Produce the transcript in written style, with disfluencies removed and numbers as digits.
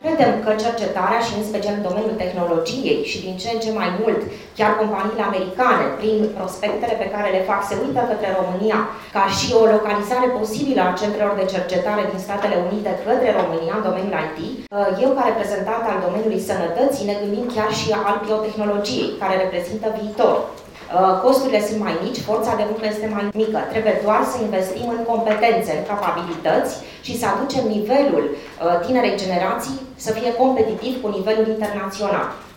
Credem că cercetarea și în special în domeniul tehnologiei și din ce în ce mai mult chiar companiile americane, prin prospectele pe care le fac, se uită către România ca și o localizare posibilă a centrelor de cercetare din Statele Unite către România în domeniul IT. Eu, ca reprezentant al domeniului sănătății, ne gândim chiar și al biotehnologiei, care reprezintă viitor. Costurile sunt mai mici, forța de muncă este mai mică. Trebuie doar să investim în competențe, în capabilități și să aducem nivelul tinerei generații să fie competitiv cu nivelul internațional.